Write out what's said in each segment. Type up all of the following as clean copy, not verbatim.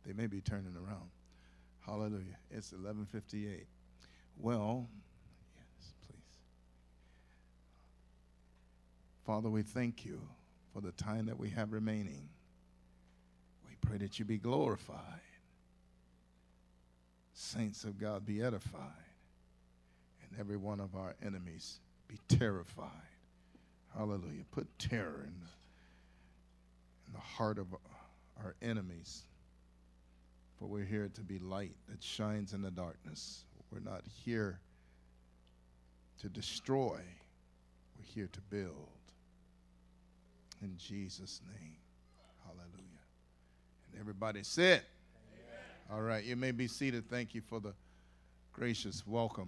They may be turning around. Hallelujah. It's 11:58. Well, yes, please. Father, we thank you for the time that we have remaining. We pray that you be glorified. Saints of God be edified. And every one of our enemies be terrified. Hallelujah. Put terror in the heart of our enemies. For we're here to be light that shines in the darkness. We're not here to destroy. We're here to build. In Jesus' name. Hallelujah. And everybody said, amen. All right, you may be seated. Thank you for the gracious welcome.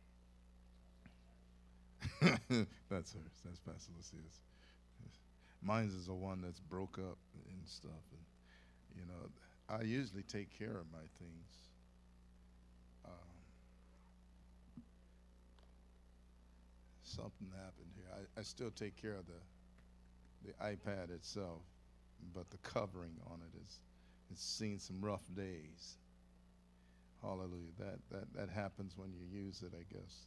That's hers. That's Pastor Lucia's. Mine's is the one that's broke up and stuff. And, you know, I usually take care of my things. Something happened here. I still take care of the iPad itself, but the covering on it it's seen some rough days. Hallelujah. That happens when you use it, I guess.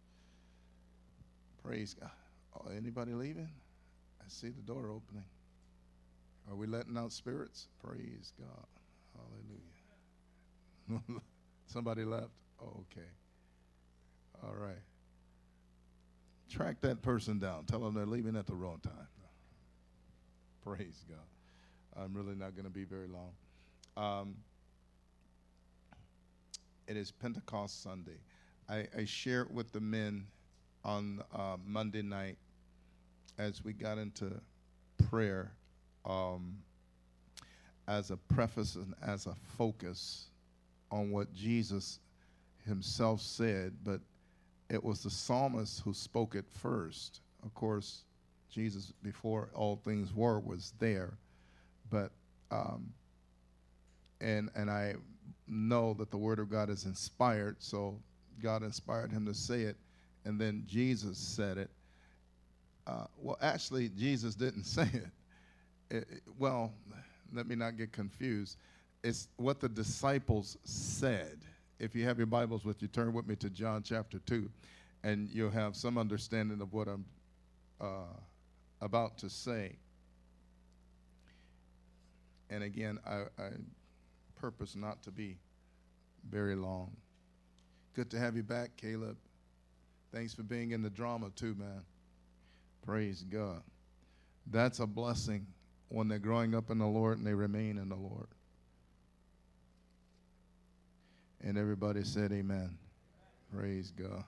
Praise God. Oh, anybody leaving? I see the door opening. Are we letting out spirits? Praise God. Hallelujah. Somebody left? Oh, okay. All right. Track that person down. Tell them they're leaving at the wrong time. Praise God. I'm really not going to be very long. It is Pentecost Sunday. I shared with the men on Monday night as we got into prayer as a preface and as a focus on what Jesus himself said, but it was the psalmist who spoke it first. Of course, Jesus, before all things were, was there, but and I know that the Word of God is inspired, so God inspired him to say it, and then Jesus said it. Well, actually, Jesus didn't say it. Well, let me not get confused. It's what the disciples said. If you have your Bibles with you, turn with me to John chapter 2, and you'll have some understanding of what I'm about to say. And again, I purpose not to be very long. Good to have you back, Caleb. Thanks for being in the drama too, man. Praise God. That's a blessing when they're growing up in the Lord and they remain in the Lord. And everybody said amen. Praise God.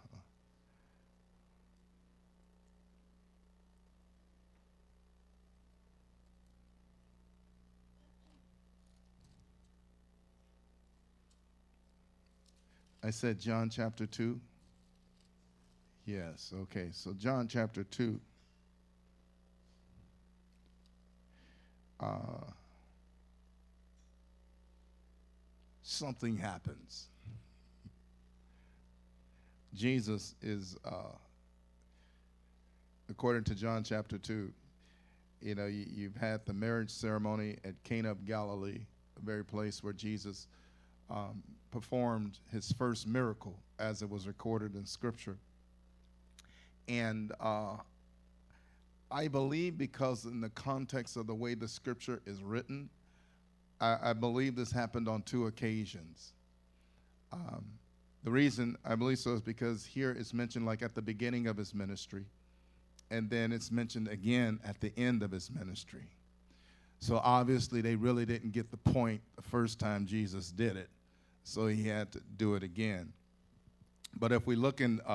I said John chapter 2. Yes, okay. So John chapter 2. Something happens. Jesus is, according to John chapter 2, you know, you've had the marriage ceremony at Cana of Galilee, the very place where Jesus performed his first miracle as it was recorded in Scripture. And I believe, because in the context of the way the Scripture is written, I believe this happened on 2 occasions. The reason I believe so is because here it's mentioned like at the beginning of his ministry, and then it's mentioned again at the end of his ministry. So obviously they really didn't get the point the first time Jesus did it, so he had to do it again. But if we look in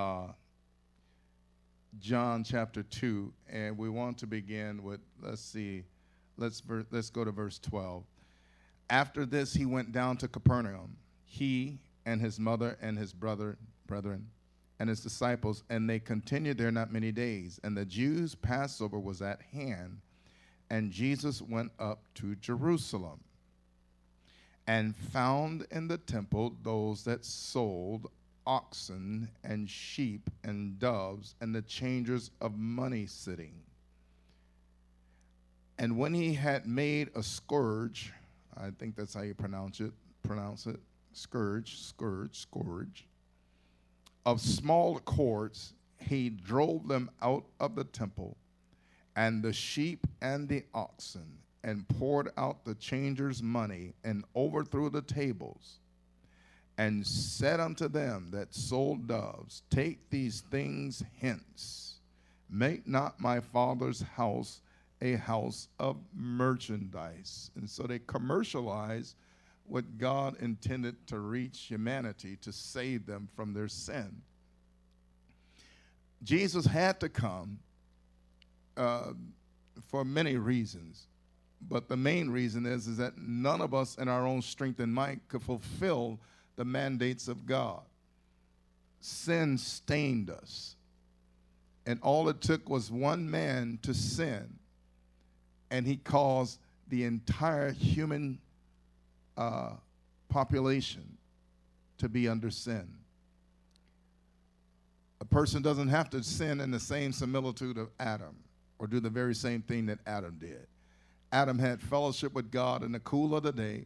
John chapter 2, and we want to begin with, let's go to verse 12. After this, he went down to Capernaum, he and his mother and his brethren, and his disciples, and they continued there not many days. And the Jews' Passover was at hand, and Jesus went up to Jerusalem, and found in the temple those that sold oxen and sheep and doves, and the changers of money sitting. And when he had made a scourge I think that's how you pronounce it. Scourge. Of small cords, he drove them out of the temple, and the sheep and the oxen, and poured out the changers' money, and overthrew the tables, and said unto them that sold doves, take these things hence. Make not my father's house a house of merchandise. And so they commercialize what God intended to reach humanity, to save them from their sin. Jesus had to come for many reasons, but the main reason is that none of us in our own strength and might could fulfill the mandates of God. Sin stained us, and all it took was one man to sin, and he caused the entire human population to be under sin. A person doesn't have to sin in the same similitude of Adam or do the very same thing that Adam did. Adam had fellowship with God in the cool of the day.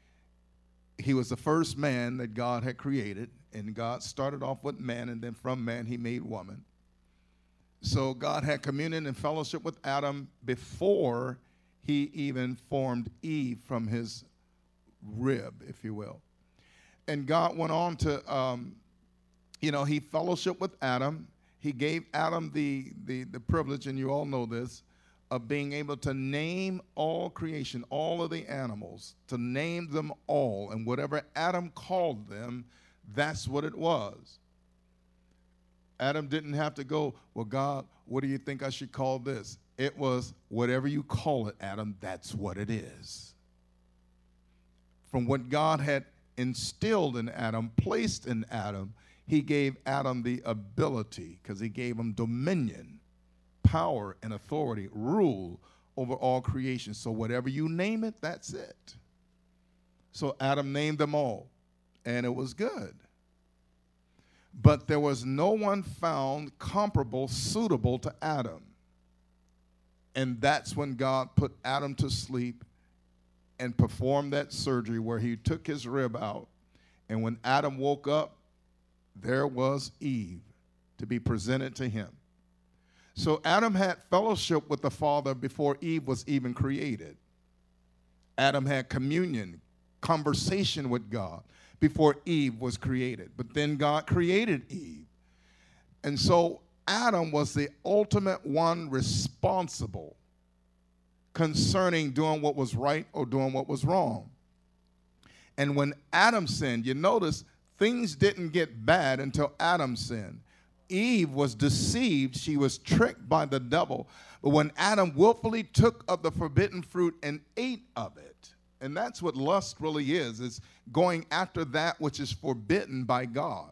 He was the first man that God had created, and God started off with man, and then from man he made woman. So God had communion and fellowship with Adam before he even formed Eve from his rib, if you will. And God went on to, he fellowshiped with Adam. He gave Adam the privilege, and you all know this, of being able to name all creation, all of the animals, to name them all. And whatever Adam called them, that's what it was. Adam didn't have to go, well, God, what do you think I should call this? It was, whatever you call it, Adam, that's what it is. From what God had instilled in Adam, placed in Adam, he gave Adam the ability, because he gave him dominion, power, and authority, rule over all creation. So whatever you name it, that's it. So Adam named them all, and it was good. But there was no one found comparable, suitable to Adam. And that's when God put Adam to sleep and performed that surgery where he took his rib out. And when Adam woke up, there was Eve to be presented to him. So Adam had fellowship with the Father before Eve was even created. Adam had communion, conversation with God before Eve was created. But then God created Eve. And so Adam was the ultimate one responsible concerning doing what was right or doing what was wrong. And when Adam sinned, you notice things didn't get bad until Adam sinned. Eve was deceived. She was tricked by the devil. But when Adam willfully took of the forbidden fruit and ate of it, and that's what lust really is going after that which is forbidden by God.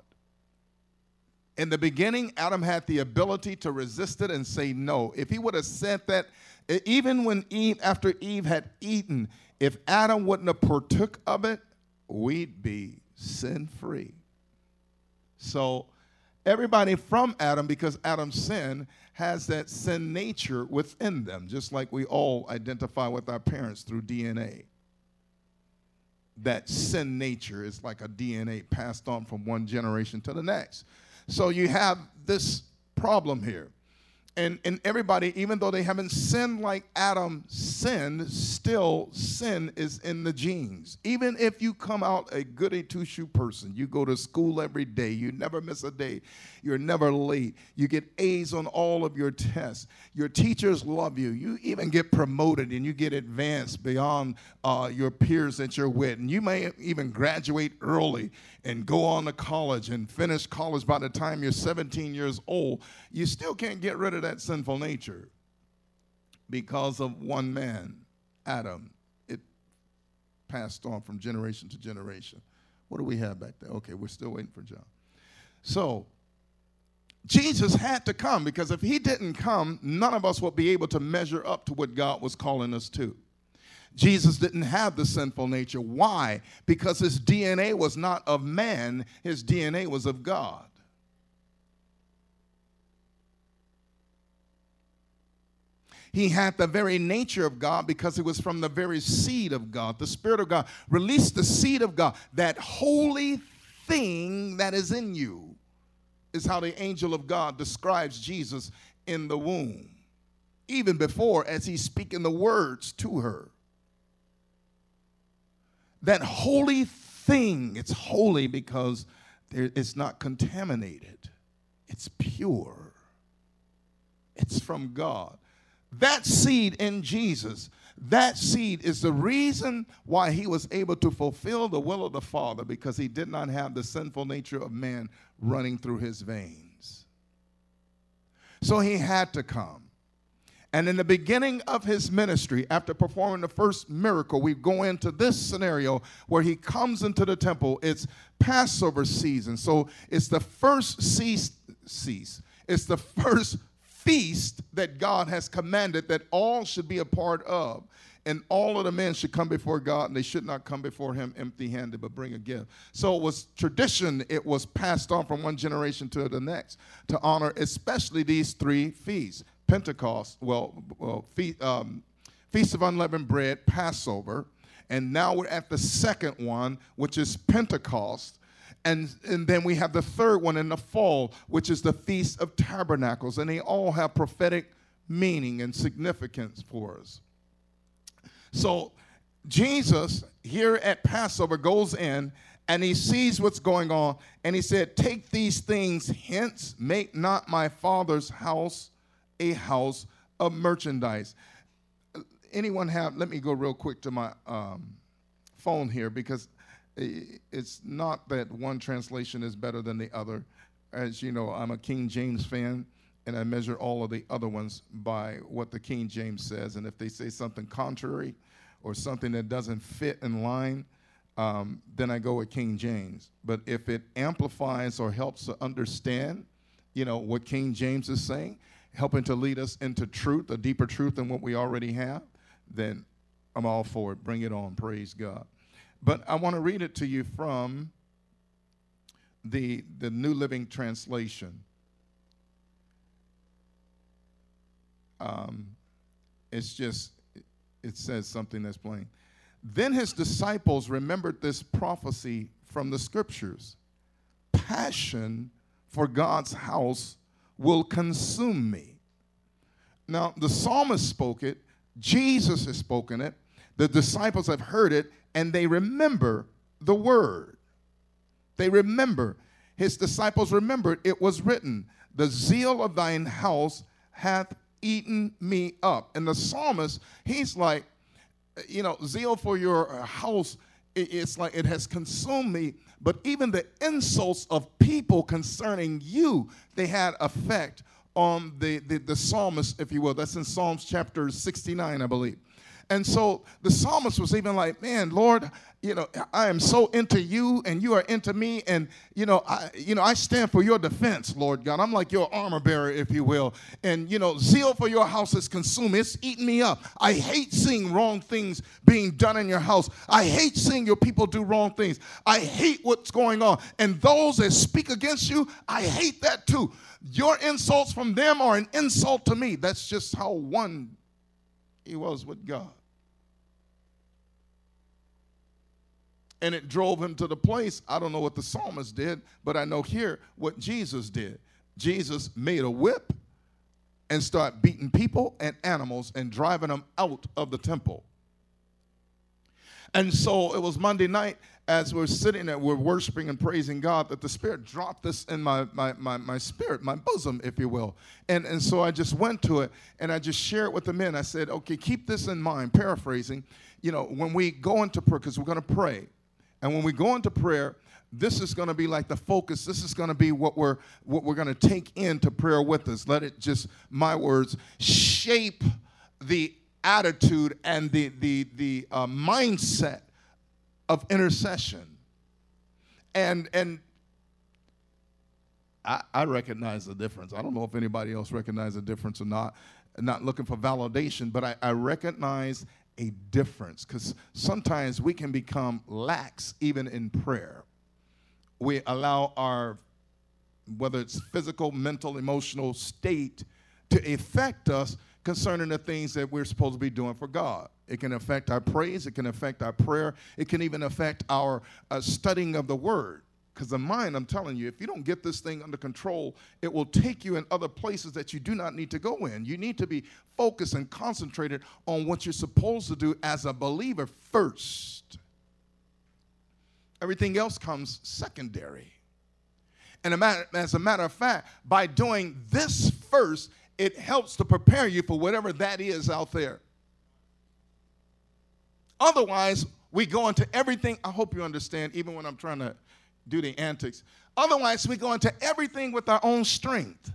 In the beginning, Adam had the ability to resist it and say no. If he would have said that, even when after Eve had eaten, if Adam wouldn't have partook of it, we'd be sin-free. So everybody from Adam, because Adam sinned, has that sin nature within them, just like we all identify with our parents through DNA. That sin nature is like a DNA passed on from one generation to the next. So you have this problem here. And everybody, even though they haven't sinned like Adam sinned, still sin is in the genes. Even if you come out a goody two-shoe person, you go to school every day, you never miss a day, you're never late, you get A's on all of your tests, your teachers love you, you even get promoted and you get advanced beyond your peers that you're with, and you may even graduate early and go on to college and finish college by the time you're 17 years old. You still can't get rid of that sinful nature because of one man, Adam. It passed on from generation to generation. What do we have back there? Okay, we're still waiting for John. So Jesus had to come, because if he didn't come, none of us would be able to measure up to what God was calling us to. Jesus didn't have the sinful nature. Why? Because his DNA was not of man, his DNA was of God. He had the very nature of God because it was from the very seed of God. The Spirit of God released the seed of God. That holy thing that is in you is how the angel of God describes Jesus in the womb, even before, as he's speaking the words to her. That holy thing, it's holy because it's not contaminated. It's pure. It's from God. That seed in Jesus, that seed is the reason why he was able to fulfill the will of the Father, because he did not have the sinful nature of man running through his veins. So he had to come. And in the beginning of his ministry, after performing the first miracle, we go into this scenario where he comes into the temple. It's Passover season. So it's the first it's the first feast that God has commanded that all should be a part of. And all of the men should come before God, and they should not come before him empty-handed, but bring a gift. So it was tradition. It was passed on from one generation to the next to honor especially these three feasts. Pentecost, Feast of Unleavened Bread, Passover. And now we're at the second one, which is Pentecost. And then we have the third one in the fall, which is the Feast of Tabernacles. And they all have prophetic meaning and significance for us. So Jesus, here at Passover, goes in and he sees what's going on. And he said, take these things hence, make not my Father's house a house of merchandise. Anyone have, let me go real quick to my phone here, because it's not that one translation is better than the other. As you know, I'm a King James fan, and I measure all of the other ones by what the King James says. And if they say something contrary or something that doesn't fit in line, then I go with King James. But if it amplifies or helps to understand, what King James is saying, helping to lead us into truth, a deeper truth than what we already have, then I'm all for it. Bring it on. Praise God. But I want to read it to you from the New Living Translation. It says something that's plain. Then his disciples remembered this prophecy from the scriptures. Passion for God's house will consume me. Now, the psalmist spoke it. Jesus has spoken it. The disciples have heard it, and they remember the word. They remember. His disciples remembered it was written, the zeal of thine house hath eaten me up. And the psalmist, he's like, zeal for your house, it's like it has consumed me. But even the insults of people concerning you, they had effect on the psalmist, if you will. That's in Psalms chapter 69, I believe. And so the psalmist was even like, man, Lord, I am so into you and you are into me. And, I stand for your defense, Lord God. I'm like your armor bearer, if you will. And, zeal for your house is consuming. It's eating me up. I hate seeing wrong things being done in your house. I hate seeing your people do wrong things. I hate what's going on. And those that speak against you, I hate that too. Your insults from them are an insult to me. That's just how one he was with God. And it drove him to the place, I don't know what the psalmist did, but I know here what Jesus did. Jesus made a whip and started beating people and animals and driving them out of the temple. And so it was Monday night as we're sitting there, we're worshiping and praising God, that the Spirit dropped this in my spirit, my bosom, if you will. And so I just went to it and I just shared it with the men. I said, okay, keep this in mind, paraphrasing, when we go into prayer, because we're going to pray. And when we go into prayer, this is going to be like the focus. This is going to be what we're going to take into prayer with us. Let it just, my words, shape the attitude and the mindset of intercession. And I recognize the difference. I don't know if anybody else recognizes the difference or not. I'm not looking for validation, but I recognize a difference, because sometimes we can become lax even in prayer. We allow our, whether it's physical, mental, emotional state to affect us, concerning the things that we're supposed to be doing for God. It can affect our praise. It can affect our prayer. It can even affect our studying of the Word. Because the mind, I'm telling you, if you don't get this thing under control, it will take you in other places that you do not need to go in. You need to be focused and concentrated on what you're supposed to do as a believer first. Everything else comes secondary. And as a matter of fact, by doing this first, it helps to prepare you for whatever that is out there. Otherwise, we go into everything. I hope you understand, even when I'm trying to do the antics. Otherwise, we go into everything with our own strength.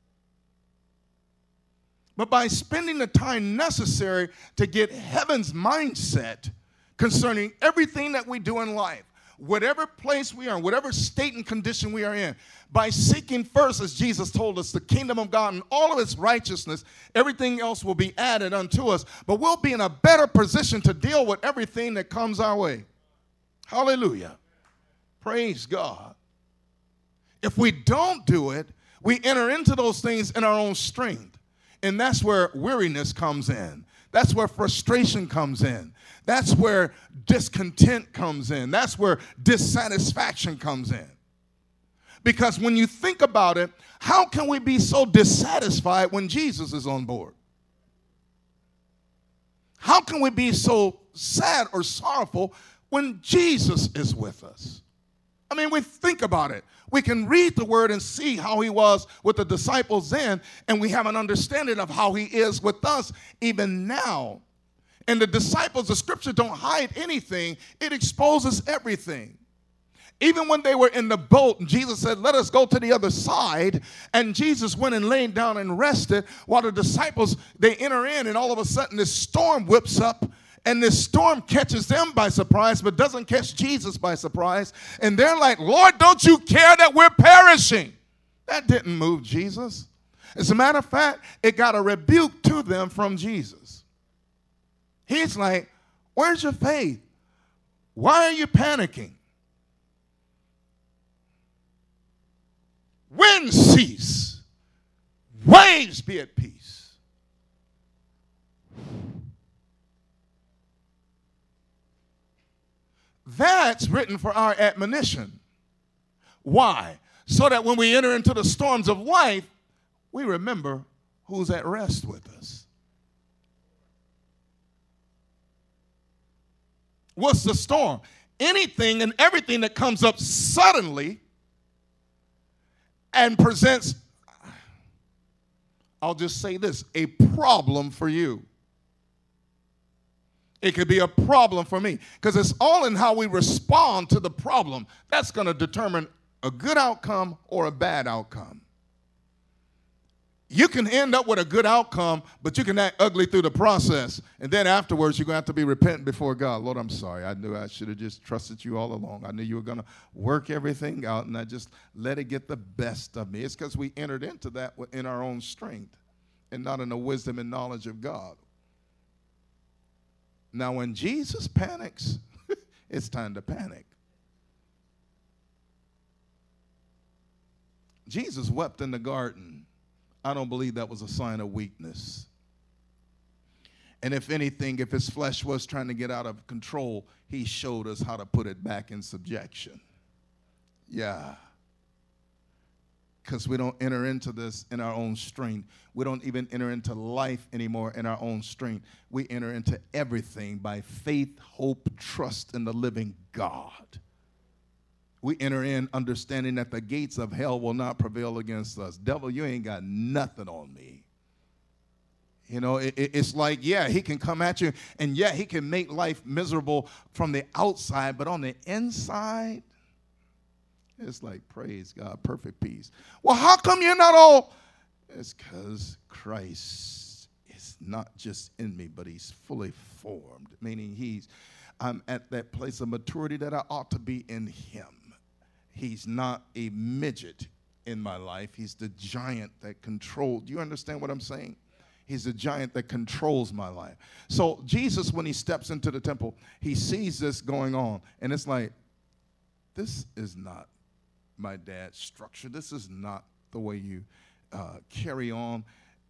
But by spending the time necessary to get heaven's mindset concerning everything that we do in life, whatever place we are in, whatever state and condition we are in, by seeking first, as Jesus told us, the kingdom of God and all of its righteousness, everything else will be added unto us. But we'll be in a better position to deal with everything that comes our way. Hallelujah. Praise God. If we don't do it, we enter into those things in our own strength. And that's where weariness comes in. That's where frustration comes in. That's where discontent comes in. That's where dissatisfaction comes in. Because when you think about it, how can we be so dissatisfied when Jesus is on board? How can we be so sad or sorrowful when Jesus is with us? I mean, we think about it. We can read the word and see how he was with the disciples then, and we have an understanding of how he is with us even now. And the disciples, the scripture don't hide anything. It exposes everything. Even when they were in the boat, and Jesus said, let us go to the other side. And Jesus went and laid down and rested while the disciples, they enter in, and all of a sudden this storm whips up. And this storm catches them by surprise, but doesn't catch Jesus by surprise. And they're like, Lord, don't you care that we're perishing? That didn't move Jesus. As a matter of fact, it got a rebuke to them from Jesus. He's like, where's your faith? Why are you panicking? Wind cease. Waves be at peace. That's written for our admonition. Why? So that when we enter into the storms of life, we remember who's at rest with us. What's the storm? Anything and everything that comes up suddenly and presents, I'll just say this, a problem for you. It could be a problem for me, because it's all in how we respond to the problem. That's going to determine a good outcome or a bad outcome. You can end up with a good outcome, but you can act ugly through the process. And then afterwards, you're going to have to be repentant before God. Lord, I'm sorry. I knew I should have just trusted you all along. I knew you were going to work everything out, and I just let it get the best of me. It's because we entered into that in our own strength and not in the wisdom and knowledge of God. Now, when Jesus panics, it's time to panic. Jesus wept in the garden. I don't believe that was a sign of weakness. And if anything, if his flesh was trying to get out of control, he showed us how to put it back in subjection. Yeah. Because we don't enter into this in our own strength. We don't even enter into life anymore in our own strength. We enter into everything by faith, hope, trust in the living God. We enter in understanding that the gates of hell will not prevail against us. Devil, you ain't got nothing on me. You know, it's like, yeah, he can come at you, and yeah, he can make life miserable from the outside, but on the inside, it's like, praise God, perfect peace. Well, how come you're not all? It's because Christ is not just in me, but he's fully formed, meaning I'm at that place of maturity that I ought to be in him. He's not a midget in my life. He's the giant that controls. Do you understand what I'm saying? He's the giant that controls my life. So Jesus, when he steps into the temple, he sees this going on, and it's like, this is not my dad's structure. This is not the way you carry on.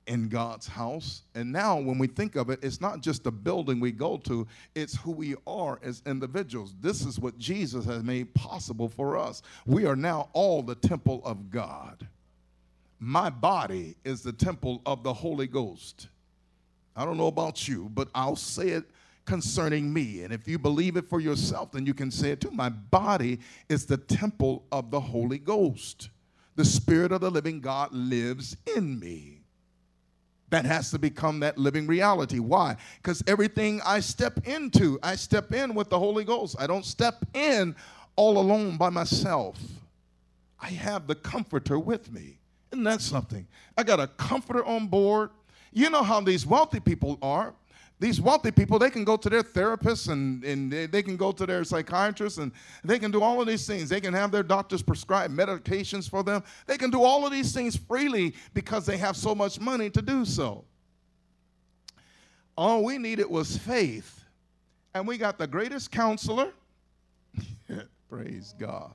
in God's house. And now when we think of it, it's not just the building we go to, it's who we are as individuals. This is what Jesus has made possible for us. We are now all the temple of God. My body is the temple of the Holy Ghost. I don't know about you, but I'll say it concerning me. And if you believe it for yourself, then you can say it too. My body is the temple of the Holy Ghost. The Spirit of the living God lives in me. That has to become that living reality. Why? Because everything I step into, I step in with the Holy Ghost. I don't step in all alone by myself. I have the Comforter with me. Isn't that something? I got a Comforter on board. You know how these wealthy people are. These wealthy people, they can go to their therapists and they can go to their psychiatrists and they can do all of these things. They can have their doctors prescribe medications for them. They can do all of these things freely because they have so much money to do so. All we needed was faith. And we got the greatest counselor. Praise God.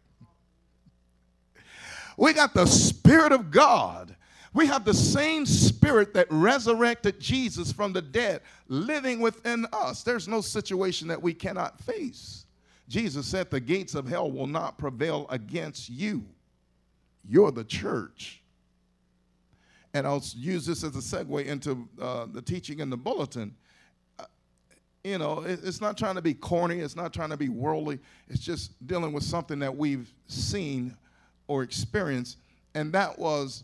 We got the Spirit of God. We have the same Spirit that resurrected Jesus from the dead living within us. There's no situation that we cannot face. Jesus said the gates of hell will not prevail against you. You're the church. And I'll use this as a segue into the teaching in the bulletin. It's not trying to be corny. It's not trying to be worldly. It's just dealing with something that we've seen or experienced. And that was,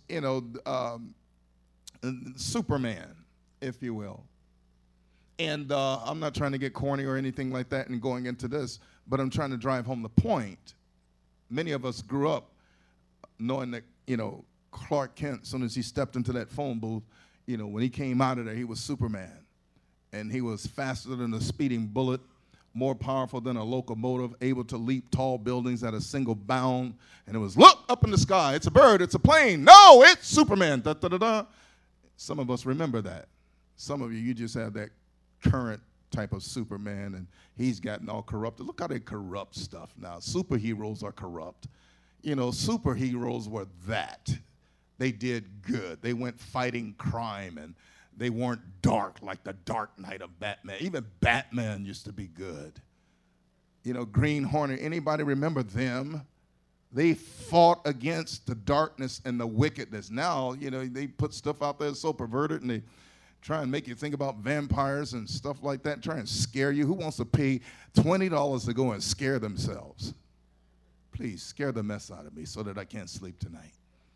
Superman, if you will. And I'm not trying to get corny or anything like that and going into this, but I'm trying to drive home the point. Many of us grew up knowing that, Clark Kent, as soon as he stepped into that phone booth, when he came out of there, he was Superman. And he was faster than a speeding bullet, more powerful than a locomotive, able to leap tall buildings at a single bound. And it was, look up in the sky. It's a bird. It's a plane. No, it's Superman. Da, da, da, da. Some of us remember that. Some of you just have that current type of Superman, and he's gotten all corrupted. Look how they corrupt stuff now. Superheroes are corrupt. Superheroes were that. They did good. They went fighting crime, and they weren't dark like the Dark Knight of Batman. Even Batman used to be good. Green Hornet, anybody remember them? They fought against the darkness and the wickedness. Now, they put stuff out there that's so perverted, and they try and make you think about vampires and stuff like that, try and scare you. Who wants to pay $20 to go and scare themselves? Please, scare the mess out of me so that I can't sleep tonight.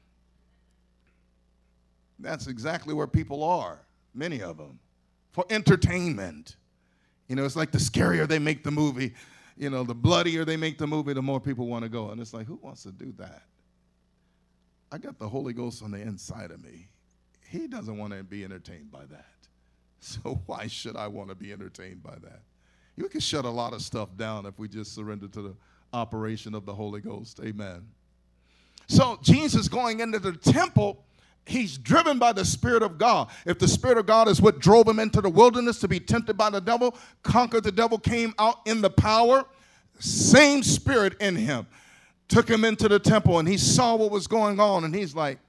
That's exactly where people are. Many of them, for entertainment. It's like the scarier they make the movie, the bloodier they make the movie, the more people want to go. And it's like, who wants to do that? I got the Holy Ghost on the inside of me. He doesn't want to be entertained by that. So why should I want to be entertained by that? We can shut a lot of stuff down if we just surrender to the operation of the Holy Ghost. Amen. So Jesus going into the temple, he's driven by the Spirit of God. If the Spirit of God is what drove him into the wilderness to be tempted by the devil, conquered the devil, came out in the power, same Spirit in him, took him into the temple, and he saw what was going on, and he's like,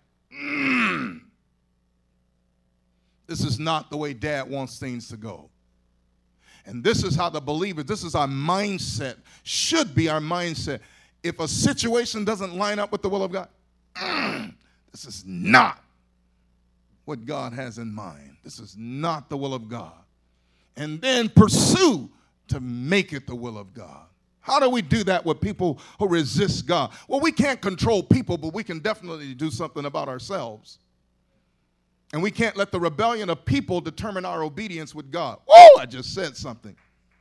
this is not the way Dad wants things to go. And this is how the believer, this is our mindset, should be our mindset. If a situation doesn't line up with the will of God, this is not what God has in mind. This is not the will of God. And then pursue to make it the will of God. How do we do that with people who resist God? Well, we can't control people, but we can definitely do something about ourselves. And we can't let the rebellion of people determine our obedience with God. Whoa, I just said something.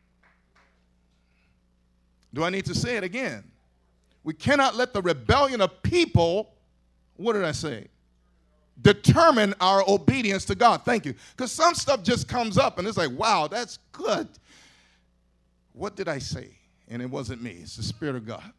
Do I need to say it again? We cannot let the rebellion of people, what did I say? Determine our obedience to God. Thank you. Because some stuff just comes up and it's like, wow, that's good. What did I say? And it wasn't me. It's the Spirit of God.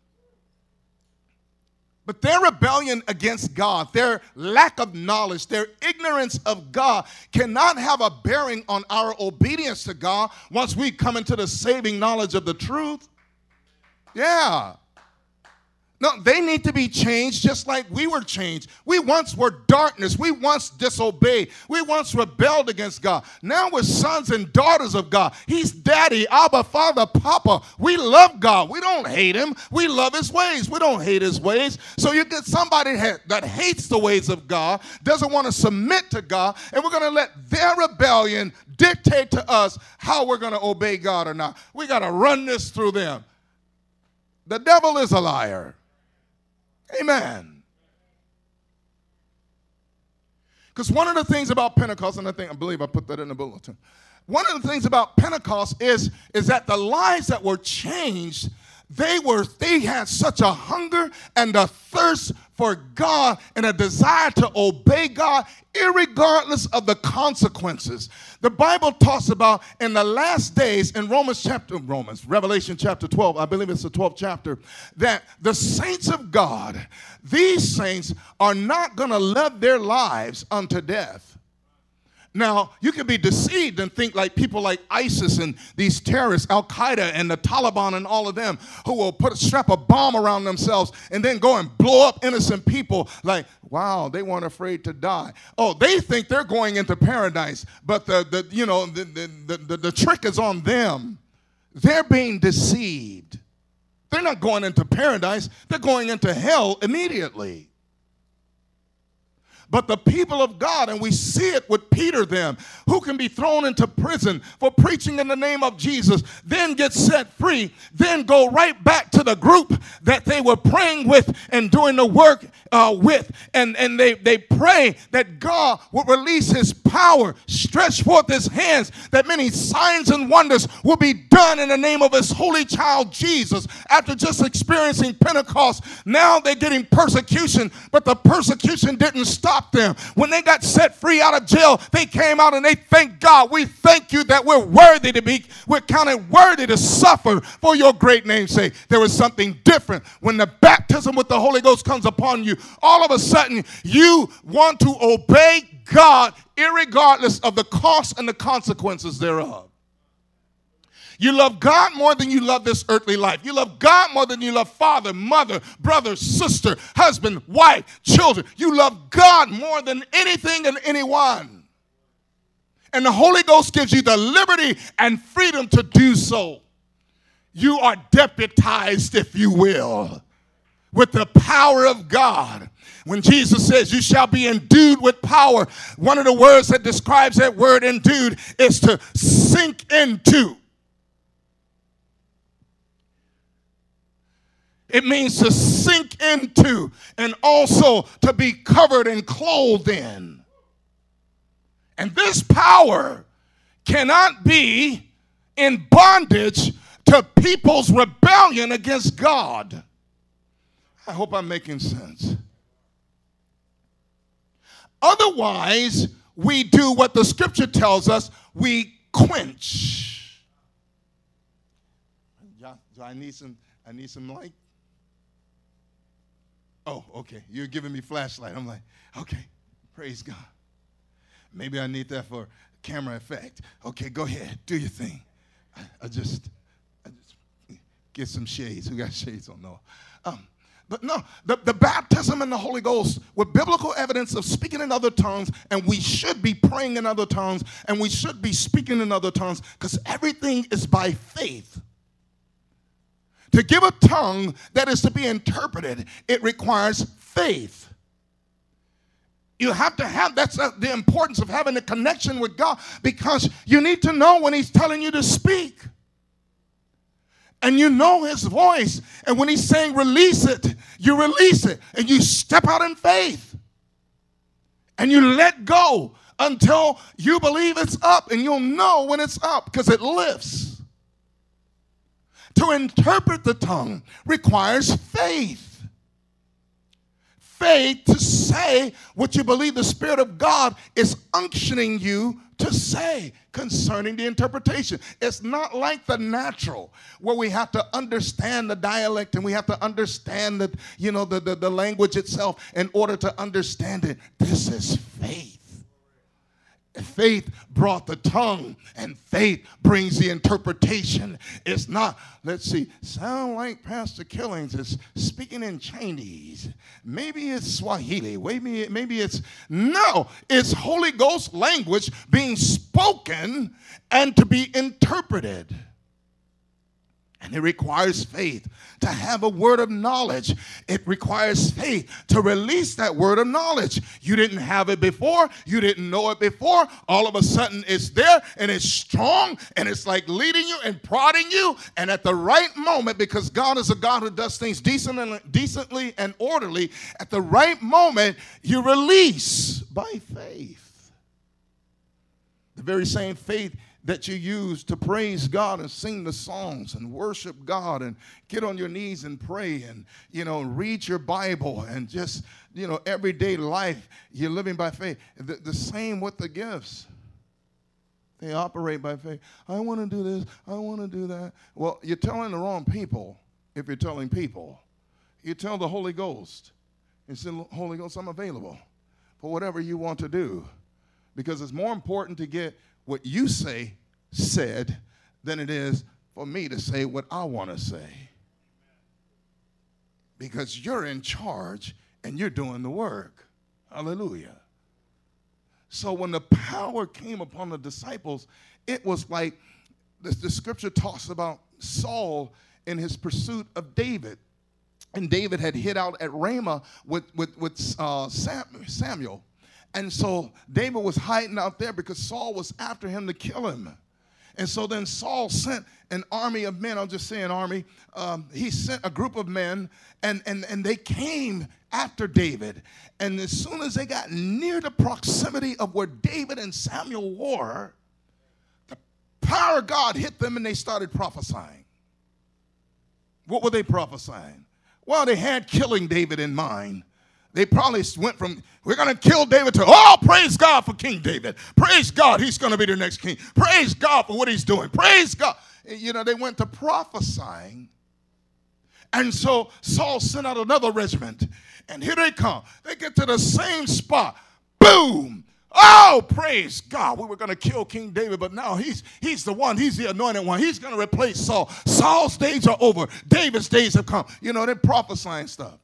But their rebellion against God, their lack of knowledge, their ignorance of God cannot have a bearing on our obedience to God once we come into the saving knowledge of the truth. Yeah. No, they need to be changed just like we were changed. We once were darkness. We once disobeyed. We once rebelled against God. Now we're sons and daughters of God. He's Daddy, Abba, Father, Papa. We love God. We don't hate him. We love his ways. We don't hate his ways. So you get somebody that hates the ways of God, doesn't want to submit to God, and we're going to let their rebellion dictate to us how we're going to obey God or not. We got to run this through them. The devil is a liar. Amen. Because one of the things about Pentecost, and I believe I put that in the bulletin. One of the things about Pentecost is that the lives that were changed, they had such a hunger and a thirst for God and a desire to obey God irregardless of the consequences. The Bible talks about in the last days in Revelation chapter 12, I believe it's the 12th chapter, that the saints of God, these saints are not going to live their lives unto death. Now, you can be deceived and think like people like ISIS and these terrorists, Al-Qaeda and the Taliban and all of them, who will strap a bomb around themselves and then go and blow up innocent people like, wow, they weren't afraid to die. Oh, they think they're going into paradise, but the trick is on them. They're being deceived. They're not going into paradise. They're going into hell immediately. But the people of God, and we see it with Peter them, who can be thrown into prison for preaching in the name of Jesus, then get set free, then go right back to the group that they were praying with and doing the work with. And they pray that God will release his power, stretch forth his hands, that many signs and wonders will be done in the name of his holy child Jesus. After just experiencing Pentecost, now they're getting persecution, but the persecution didn't stop them. When they got set free out of jail, they came out and they thanked God. We thank you that we're counted worthy to suffer for your great name's sake. There is something different when the baptism with the Holy Ghost comes upon you. All of a sudden, you want to obey God irregardless of the cost and the consequences thereof. You love God more than you love this earthly life. You love God more than you love father, mother, brother, sister, husband, wife, children. You love God more than anything and anyone. And the Holy Ghost gives you the liberty and freedom to do so. You are deputized, if you will, with the power of God. When Jesus says you shall be endued with power, one of the words that describes that word endued is to sink into. It means to sink into and also to be covered and clothed in. And this power cannot be in bondage to people's rebellion against God. I hope I'm making sense. Otherwise, we do what the scripture tells us, we quench. I need some light. Oh, okay. You're giving me flashlight. I'm like, okay, praise God. Maybe I need that for camera effect. Okay, go ahead. Do your thing. I just get some shades. Who got shades? Don't know. But no, the baptism in the Holy Ghost with biblical evidence of speaking in other tongues, and we should be praying in other tongues, and we should be speaking in other tongues, because everything is by faith. To give a tongue that is to be interpreted, it requires faith. You have to have, that's the importance of having a connection with God, because you need to know when he's telling you to speak. And you know his voice. And when he's saying release it, you release it. And you step out in faith. And you let go until you believe it's up. And you'll know when it's up because it lifts. To interpret the tongue requires faith. Faith to say what you believe the Spirit of God is unctioning you to say concerning the interpretation. It's not like the natural, where we have to understand the dialect and we have to understand the language itself in order to understand it. This is faith. Faith brought the tongue, and faith brings the interpretation. It's not, let's see, sound like Pastor Killings is speaking in Chinese. Maybe it's Swahili. Maybe it's, no, it's Holy Ghost language being spoken and to be interpreted. And it requires faith to have a word of knowledge. It requires faith to release that word of knowledge. You didn't have it before. You didn't know it before. All of a sudden it's there and it's strong and it's like leading you and prodding you. And at the right moment, because God is a God who does things decently and orderly, at the right moment you release by faith. The very same faith that you use to praise God and sing the songs and worship God and get on your knees and pray and, read your Bible and just, everyday life, you're living by faith. The same with the gifts. They operate by faith. I want to do this. I want to do that. Well, you're telling the wrong people if you're telling people. You tell the Holy Ghost. You say, Holy Ghost, I'm available for whatever you want to do. Because it's more important to get what you said than it is for me to say what I want to say. Because you're in charge and you're doing the work. Hallelujah. So when the power came upon the disciples, it was like the scripture talks about Saul in his pursuit of David. And David had hid out at Ramah with Samuel. And so David was hiding out there because Saul was after him to kill him. And so then Saul sent an army of men. I'll just say an army. He sent a group of men, and they came after David. And as soon as they got near the proximity of where David and Samuel were, the power of God hit them, and they started prophesying. What were they prophesying? Well, they had killing David in mind. They probably went from, we're going to kill David to, oh, praise God for King David. Praise God, he's going to be the next king. Praise God for what he's doing. Praise God. They went to prophesying. And so Saul sent out another regiment. And here they come. They get to the same spot. Boom. Oh, praise God. We were going to kill King David, but now he's the one. He's the anointed one. He's going to replace Saul. Saul's days are over. David's days have come. They're prophesying stuff.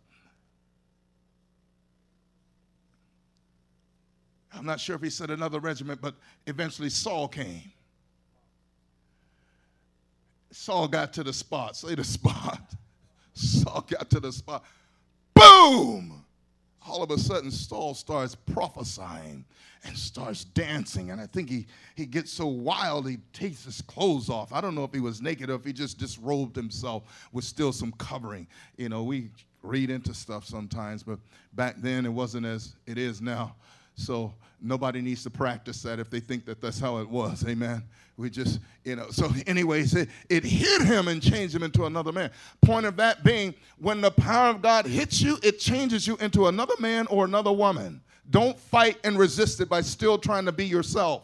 I'm not sure if he said another regiment, but eventually Saul came. Saul got to the spot. Say the spot. Saul got to the spot. Boom! All of a sudden, Saul starts prophesying and starts dancing. And I think he gets so wild, he takes his clothes off. I don't know if he was naked or if he just disrobed himself with still some covering. We read into stuff sometimes, but back then it wasn't as it is now. So nobody needs to practice that if they think that that's how it was. Amen. We just, So anyways, it hit him and changed him into another man. Point of that being, when the power of God hits you, it changes you into another man or another woman. Don't fight and resist it by still trying to be yourself.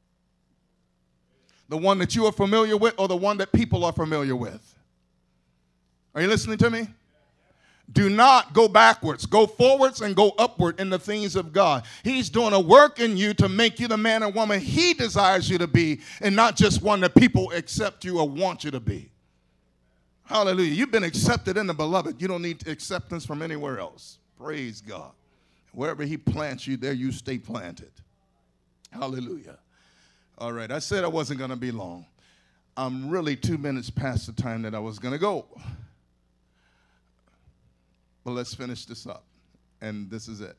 The one that you are familiar with or the one that people are familiar with. Are you listening to me? Do not go backwards. Go forwards and go upward in the things of God. He's doing a work in you to make you the man and woman he desires you to be, and not just one that people accept you or want you to be. Hallelujah. You've been accepted in the beloved. You don't need acceptance from anywhere else. Praise God. Wherever he plants you, there you stay planted. Hallelujah. All right. I said I wasn't going to be long. I'm really 2 minutes past the time that I was going to go. But let's finish this up, and this is it.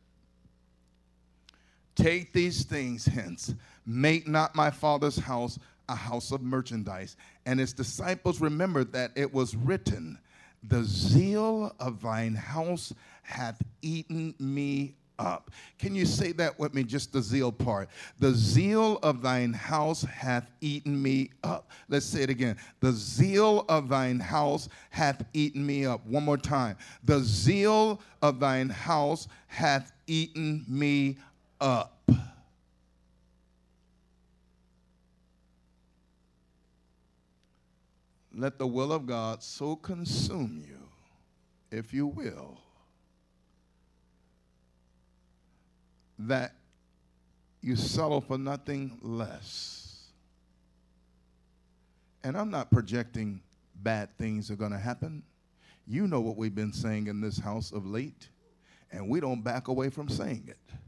Take these things hence. Make not my Father's house a house of merchandise. And his disciples remembered that it was written, the zeal of thine house hath eaten me up. Can you say that with me, just the zeal part? The zeal of thine house hath eaten me up. Let's say it again. The zeal of thine house hath eaten me up. One more time. The zeal of thine house hath eaten me up. Let the will of God so consume you, if you will, that you settle for nothing less. And I'm not projecting bad things are going to happen. You know what we've been saying in this house of late, and we don't back away from saying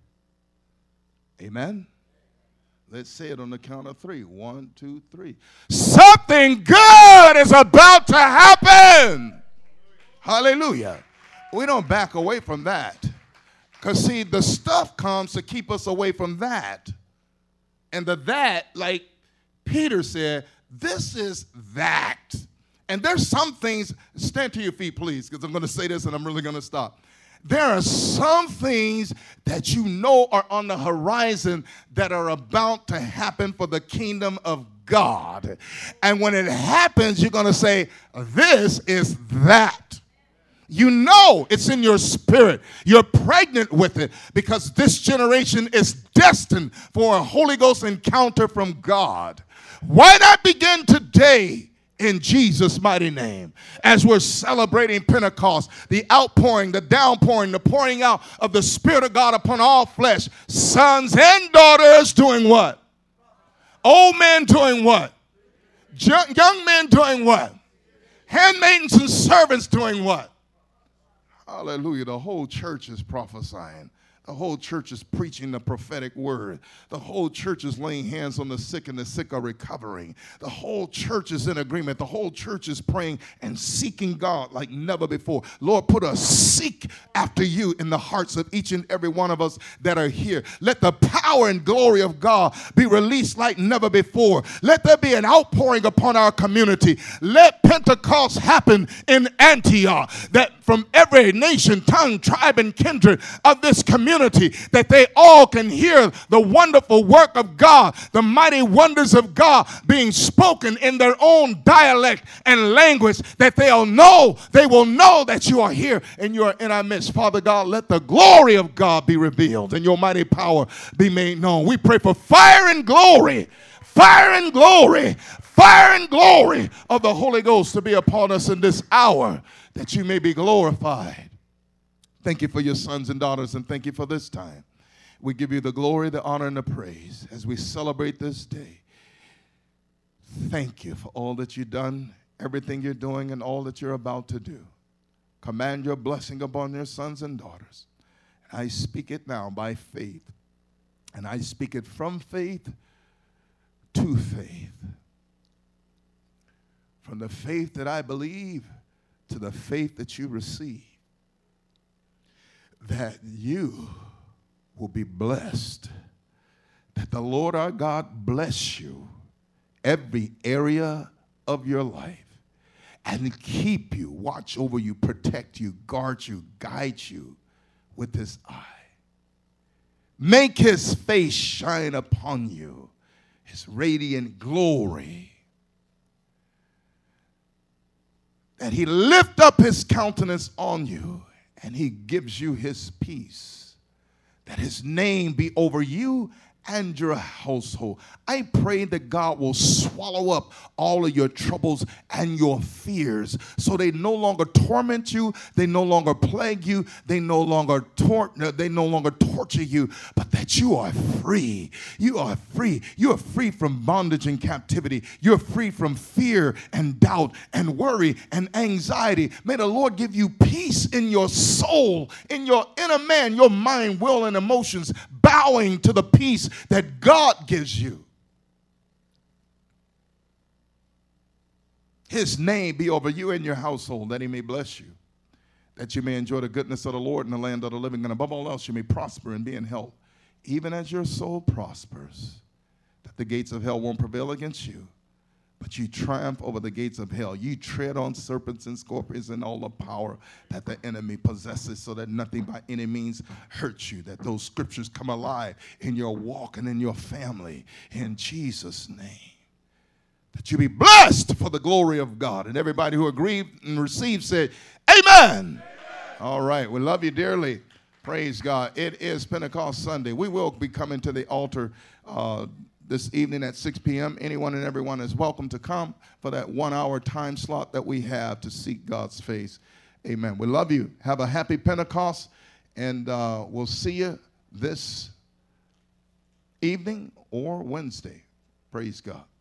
it. Amen? Let's say it on the count of 3. 1, 2, 3. Something good is about to happen. Hallelujah. We don't back away from that. Because, see, the stuff comes to keep us away from that. And that, like Peter said, this is that. And there's some things, stand to your feet, please, because I'm going to say this and I'm really going to stop. There are some things that you know are on the horizon that are about to happen for the kingdom of God. And when it happens, you're going to say, this is that. You know it's in your spirit. You're pregnant with it because this generation is destined for a Holy Ghost encounter from God. Why not begin today in Jesus' mighty name as we're celebrating Pentecost, the outpouring, the downpouring, the pouring out of the Spirit of God upon all flesh, sons and daughters doing what? Old men doing what? Young men doing what? Handmaidens and servants doing what? Hallelujah. The whole church is prophesying. The whole church is preaching the prophetic word. The whole church is laying hands on the sick and the sick are recovering. The whole church is in agreement. The whole church is praying and seeking God like never before. Lord, put a seek after you in the hearts of each and every one of us that are here. Let the power and glory of God be released like never before. Let there be an outpouring upon our community. Let Pentecost happen in Antioch, that from every nation, tongue, tribe, and kindred of this community, that they all can hear the wonderful work of God, the mighty wonders of God being spoken in their own dialect and language, that they will know that you are here and you are in our midst. Father God, let the glory of God be revealed and your mighty power be made known. We pray for fire and glory, fire and glory, fire and glory of the Holy Ghost to be upon us in this hour, that you may be glorified. Thank you for your sons and daughters, and thank you for this time. We give you the glory, the honor, and the praise as we celebrate this day. Thank you for all that you've done, everything you're doing, and all that you're about to do. Command your blessing upon your sons and daughters. I speak it now by faith, and I speak it from faith to faith. From the faith that I believe to the faith that you receive, that you will be blessed, that the Lord our God bless you every area of your life and keep you, watch over you, protect you, guard you, guide you with his eye. Make his face shine upon you, his radiant glory, that he lift up his countenance on you and he gives you his peace, that his name be over you and your household. I pray that God will swallow up all of your troubles and your fears so they no longer torment you, they no longer plague you, they no longer torture you, but that you are free. You are free. You are free from bondage and captivity. You're free from fear and doubt and worry and anxiety. May the Lord give you peace in your soul, in your inner man, your mind, will, and emotions, bowing to the peace that God gives you. His name be over you and your household, that he may bless you, that you may enjoy the goodness of the Lord in the land of the living, and above all else you may prosper and be in health, even as your soul prospers, that the gates of hell won't prevail against you, but you triumph over the gates of hell. You tread on serpents and scorpions and all the power that the enemy possesses, so that nothing by any means hurts you, that those scriptures come alive in your walk and in your family, in Jesus' name. That you be blessed for the glory of God. And everybody who agreed and received said, amen. Amen. All right, we love you dearly. Praise God. It is Pentecost Sunday. We will be coming to the altar this evening at 6 p.m. Anyone and everyone is welcome to come for that 1 hour time slot that we have to seek God's face. Amen. We love you. Have a happy Pentecost, and we'll see you this evening or Wednesday. Praise God.